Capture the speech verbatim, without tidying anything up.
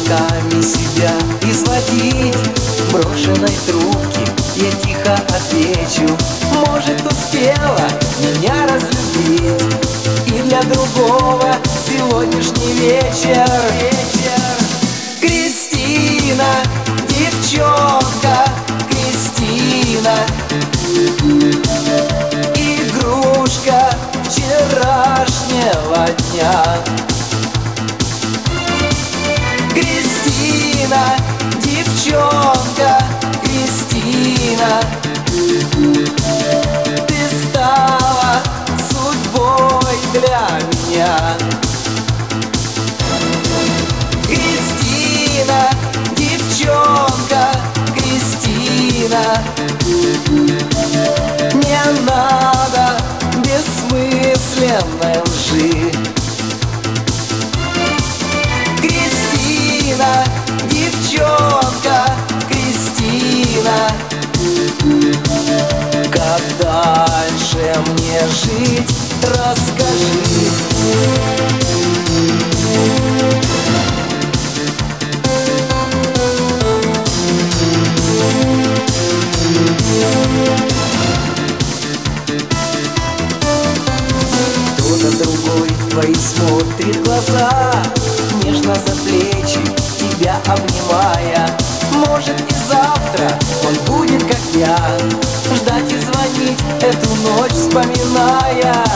звонками себя изводить. Брошенной трубки я тихо отвечу: может, успела меня разлюбить. И для другого сегодняшний вечер, вечер. Кристина, девчонка, Кристина, игрушка вчерашнего дня. Кристина, девчонка, Кристина, ты стала судьбой для меня. Кристина, девчонка, Кристина, не надо бессмысленной лжи. Кристина, девчонка, Кристина, как дальше мне жить, расскажи. Кто-то другой в твои смотрит глаза, нежно за плечи тебя обнимая. Может, и завтра он будет, как я, ждать и звонить эту ночь вспоминая.